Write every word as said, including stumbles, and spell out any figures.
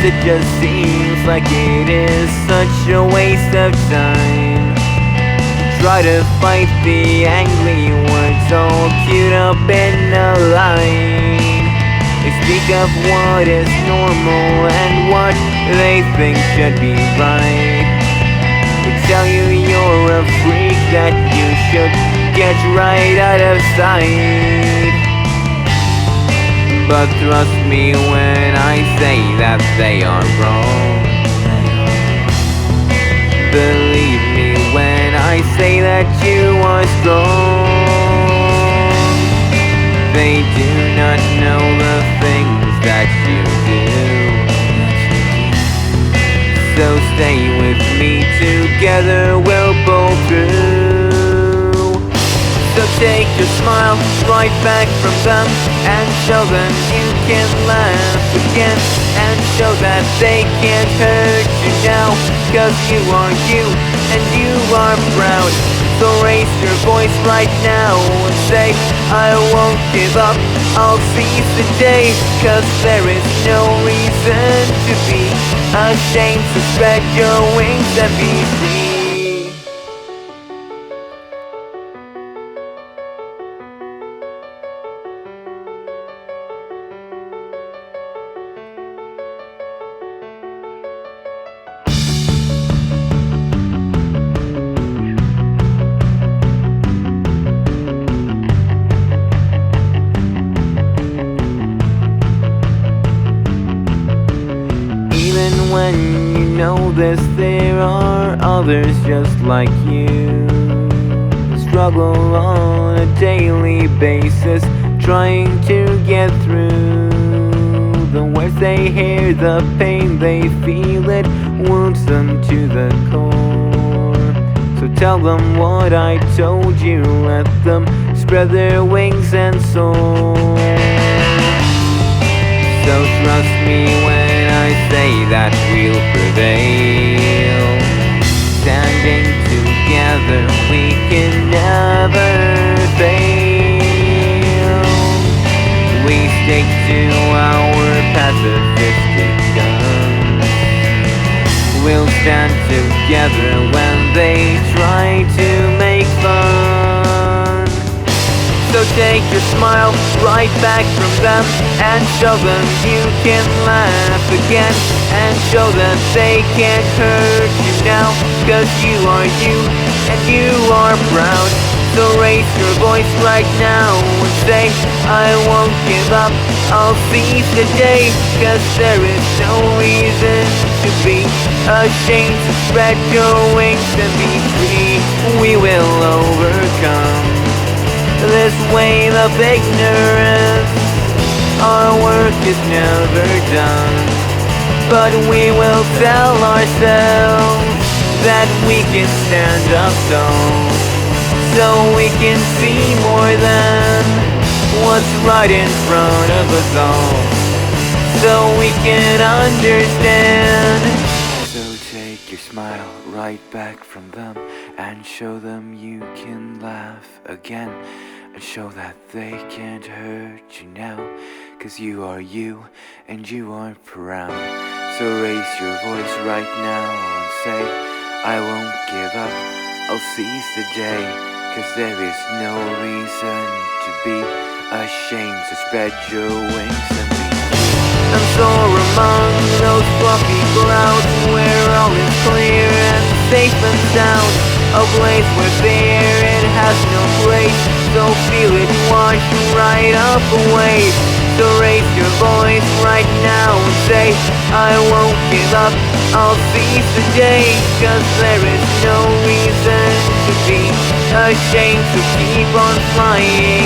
it just seems like it is such a waste of time. Try to fight the angry words all queued up in a line. They speak of what is normal and what they think should be right. They tell you you're a freak, that you should get right out of sight. But trust me when I say that they are wrong. Believe me when I say that you are strong. They do not know the things that you do. So stay with me, together we'll pull through. So take your smile right back from them and show them you can laugh again, and show that they can't hurt you now, cause you are you and you are proud. So raise your voice right now and say, I won't give up, I'll seize the day, cause there is no reason to be ashamed. So spread your wings and be free. Even when you know this, there are others just like you, who struggle on a daily basis, trying to get through. The words they hear, the pain they feel, it wounds them to the core. So tell them what I told you, let them spread their wings and soar. So trust me when I say that we'll prevail. Standing together we can never fail. We stick to our pacifistic guns. We'll stand together when they try to make fun. So take your smile right back from them and show them you can laugh again, and show them they can't hurt you now, cause you are you and you are proud. So raise your voice right now and say, I won't give up, I'll seize the day, cause there is no reason to be ashamed. So spread your wings and be free. We will overcome this wave of ignorance. Our work is never done, but we will tell ourselves that we can stand up tall, so we can see more than what's right in front of us all, so we can understand. So take your smile right back from them and show them you can laugh again, and show that they can't hurt you now, cause you are you and you are proud. So raise your voice right now and say, I won't give up, I'll seize the day, cause there is no reason to be ashamed. So spread your wings and be free. And soar among those fluffy clouds, where all is clear and safe and sound, a place where fear it has no place. So feel it wash right up away. So raise your voice right now and say, I won't give up, I'll seize the day, cause there is no reason to be ashamed. So keep on flying.